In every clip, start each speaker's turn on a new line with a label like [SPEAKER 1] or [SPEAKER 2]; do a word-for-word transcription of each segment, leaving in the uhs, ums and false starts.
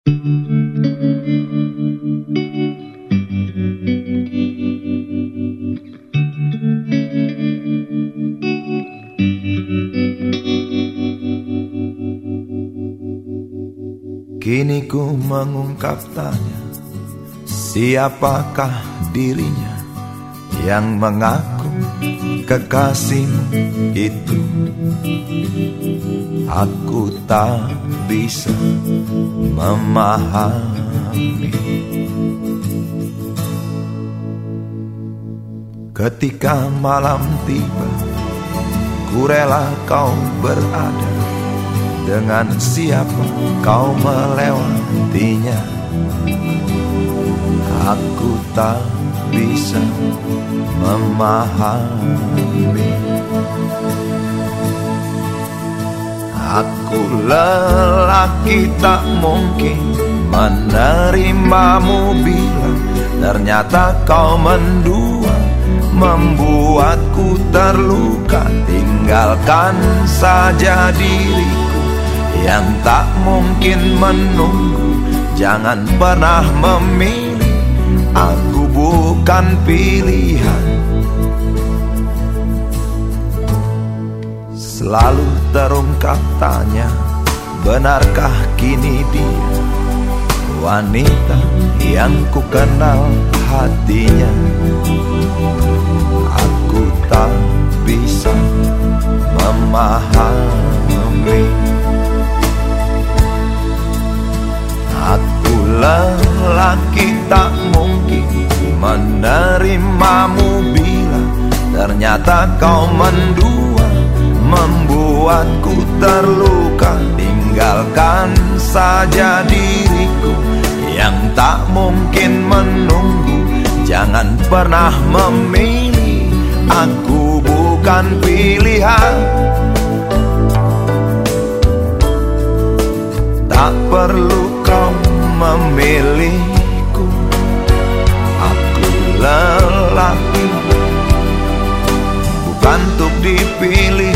[SPEAKER 1] Kini ku mengungkap tanya, siapakah dirinya yang mengaku kekasihmu itu? Aku tak bisa memahami. Ketika malam tiba, ku rela kau berada. Dengan siapa kau melewatinya? Aku tak bisa memahami. Aku lelaki tak mungkin menerimamu bila ternyata kau mendua, membuatku terluka. Tinggalkan saja diriku yang tak mungkin menunggu. Jangan pernah memilih, aku bukan pilihan. Selalu terungkap tanya, benarkah kini dia wanita yang ku kenal hatinya? Aku tak bisa memahami. Aku lelaki tak mungkin menerimamu bila ternyata kau mendua, membuatku terluka. Tinggalkan saja diriku yang tak mungkin menunggu. Jangan pernah memilih, aku bukan pilihan. Tak perlu kau memilihku, aku lelaki bukan untuk dipilih.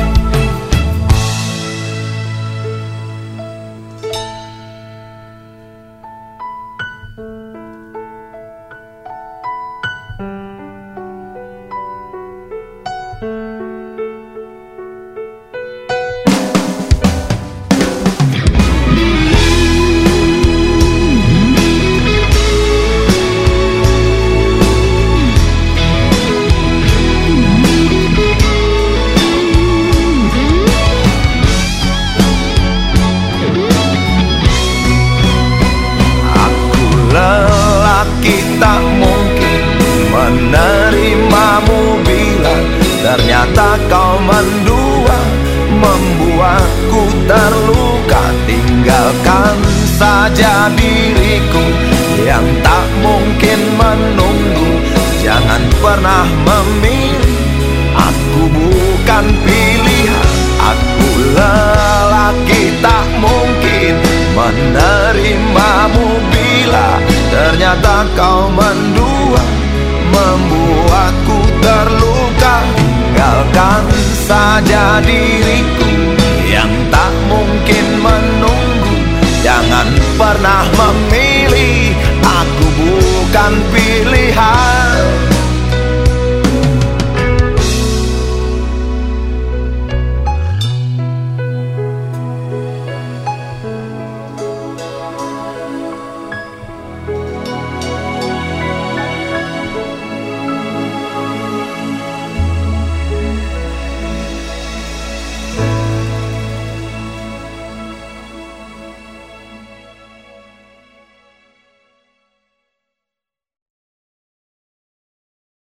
[SPEAKER 1] Tak mungkin menerimamu bila ternyata kau mendua, membuatku terluka. Tinggalkan saja diriku yang tak mungkin menunggu. Jangan pernah memilih, aku bukan pilihan. Aku lelaki tak mungkin menerimamu bila ternyata kau mendua, membuatku terluka. Tinggalkan saja diriku yang tak mungkin menunggu. Jangan pernah memilih, aku bukan pilihan.